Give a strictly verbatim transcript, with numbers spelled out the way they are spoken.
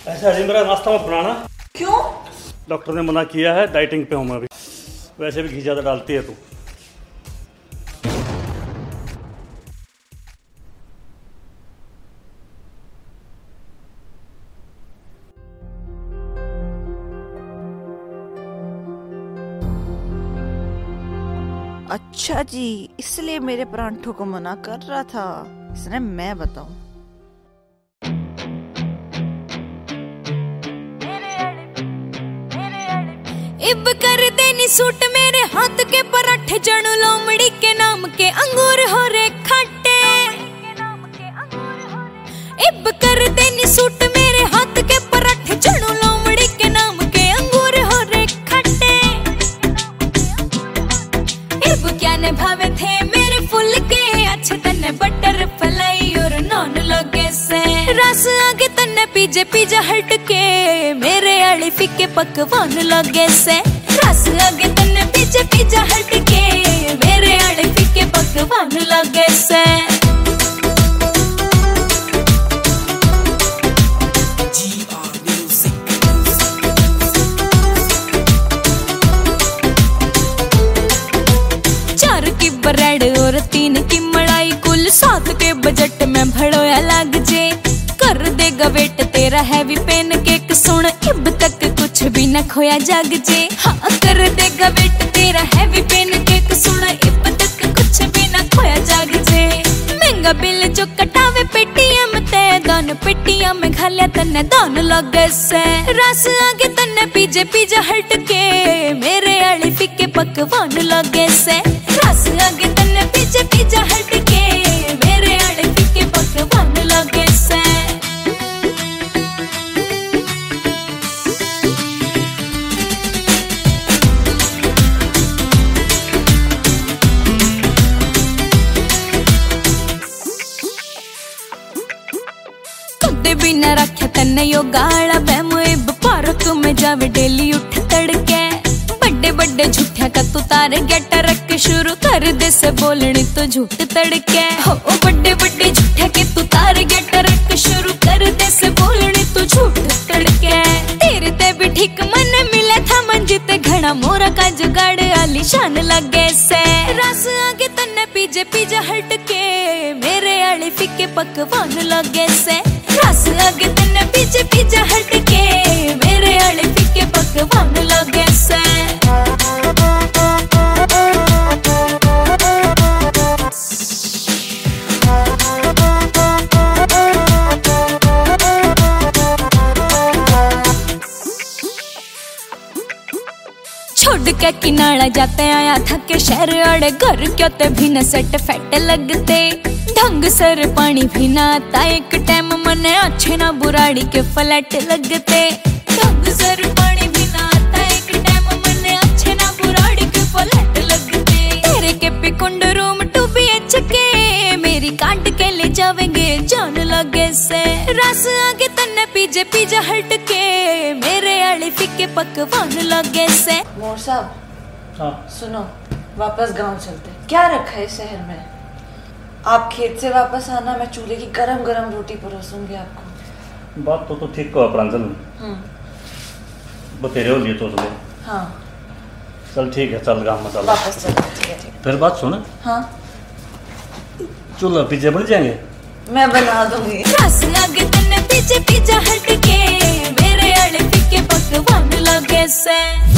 ऐसा अजी मेरा नाश्ता मत बनाना। क्यों? डॉक्टर ने मना किया है, डाइटिंग पे हूँ मैं अभी। वैसे भी घी ज़्यादा डालती है तू। अच्छा जी, इसलिए मेरे परांठों को मना कर रहा था। इसने मैं बताऊं। इब कर देनी सूट मेरे हाथ के पराठे, जणु लोमड़ी के नाम के अंगूर हो रे खट्टे। इब कर देनी सूट मेरे हाथ के पराठे, जणु लोमड़ी के नाम के अंगूर हो रे खट्टे। इब क्या ने भावे थे मेरे फुल के, अच्छे तन्ने बटर फलाई और नॉन लगे से। रस आगे तन्ने पीजे पीजा हट के, मेरे आली फिके पकवान लगे से। रस आगे तन्ने पीजे पीजा हट के, मेरे आली फिके पकवान लगे से। चार की ब्रेड और तीन की मलाई, कुल सात के बजट में भड़ोया लग जे। कर देगा वेट तेरा हैवी पेन केक, सुन इब तक कुछ भी न खोया जाग जे। हाँ कर देगा वेट तेरा हैवी पेन केक, सुन इब तक कुछ भी न खोया जाग जे। महंगा बिल जो कटावे पेटीएम ते, दोनों पेटियां में घालिया तन्ने दोन लगे से। रस आगे तन्ने पीजे पीजा हट के, मेरे आली फिके पकवान लगे से। रस आगे तन्ने पीजे पीजा हट के, मेरे आली फिके पकवान लगे से। बिना रखे तन्ने यो गाला बैमो, इब पार्क में जावे डेली उठ तड़के। बड़े बड़े झूठा का तू तारे गेटा रख, शुरू कर दे से बोलनी तो झूठ तड़के। हो बड़े बड़े झूठा के तू तारे गेटा रख, शुरू कर दे से बोलनी तो झूठ तड़के। तेरे ते भी ठीक मन मिले था मंजिते, घड़ा मोरा का जुगाड़ आलीशान लगे से। रस आगे तन्ने पीजे पीजा हट के, मेरे आली फिके पकवान लगे से। रस आगे तन्ने पीजे पीजा हट के, मेरे आले फिके पकवान लगे से। छोड़ के किनारा जाते आया था के शहर अड़े, घर क्यों ते भी न सेट फैट लगते। ढंग सर पानी भी ना आता एक टाइम, मने अच्छे ना बुराड़ी के फ्लैट लगते। ढंग सर पानी भी ना आता एक टाइम, मने अच्छे ना बुराड़ी के फ्लैट लगते। तेरे के पिकुंड room two B H K, मेरी काट के ले जावेंगे जान लगे से। रस आगे तन्ने पीजे पीजा हट के, मेरे आली फिके पकवान लगे से। मोर साहब, हाँ सुनो, वापस गांव चलते। क्या रखा है शहर में? आप खेत से वापस आना, मैं चूल्हे की गरम गरम रोटी परोसूंगी आपको। बात तो तो ठीक कहो प्रांजल, वो तेरे हो लिए तो तुम्हें। हाँ चल ठीक है, चल गाँव में चल वापस चलते। ठीक है ठीक है। फिर बात सुन, हाँ चूल्हा पिज्जा बन जाएंगे, मैं बना दूंगी। रस आगे तन्ने पीछे पीछा हट के, मेरे आले फिके पकवान लगे से।